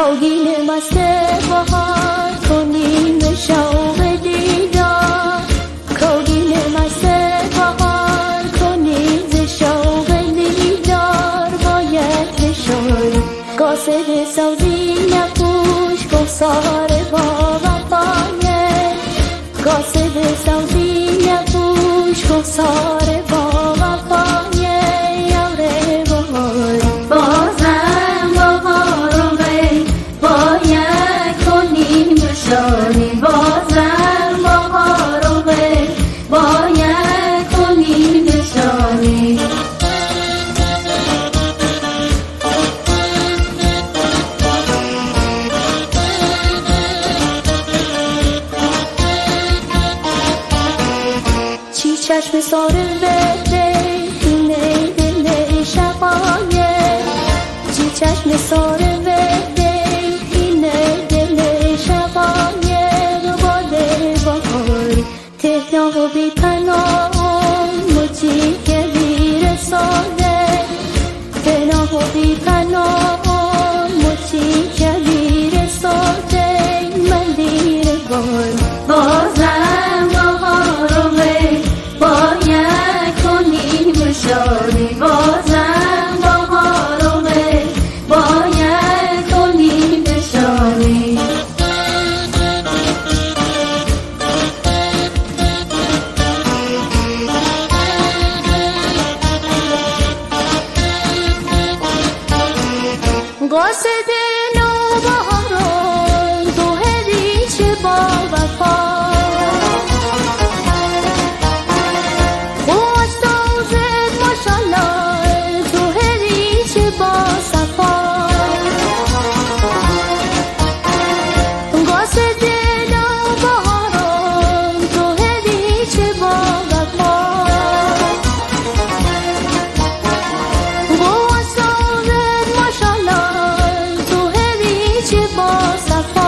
کوگین مست بهار کنیم شوق دیدار کوگین مست بهار کنیم ز شوق دیدار باید بشوی قاصد سوزی نپوش گفتار با وفایه قاصد سوزی نپوش گفتار با وفایه یاره بهار بازم بهار باید کنیم شانی بازم بهار باید کنیم شانی چی چشم ساره بده اینه دل شقایه چی چشم ساره بده اینه دل شقایه باده بهار تهنا و بی پناه مچی که بیرساده تهنا و بی پناه مچی که بیرساده من دیر بار بازم بهار باید کنیم شادی بازم بهار باید کنیم شادی قاصد نوبهاران تو هدیچ با وفا خوشتوزد ماشالله تو هدیچ با صفا قاصد نوبهاران تو هدیچ با وفا خوشتوزد ماشالله تو هدیچ با صفا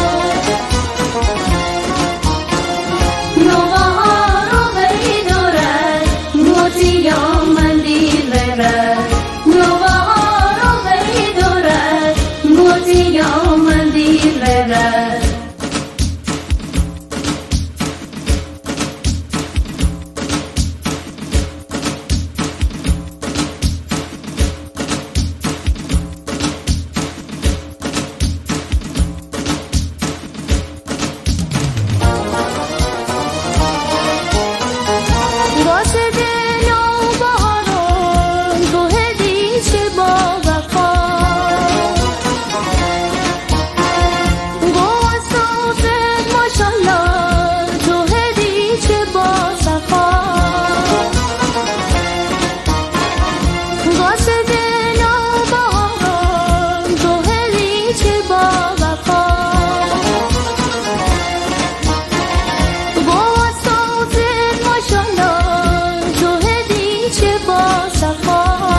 قاصد نوبهاران تو هدیچ با وفا خوشتوزد ماشالله تو هدیچ با صفا قاصد نوبهاران تو هدیچ با وفا خوشتوزد ماشالله تو هدیچ با صفا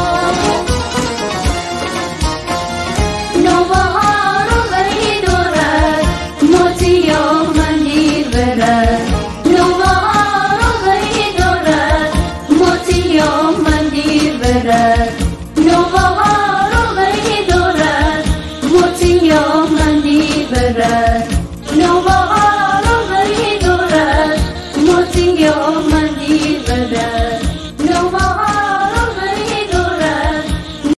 نوبهار و غی دارد موتیا مندیر برد نوبهار و غی دارد موتیا مندیر برد نوبهار و غی دارد موتیا مندیر برد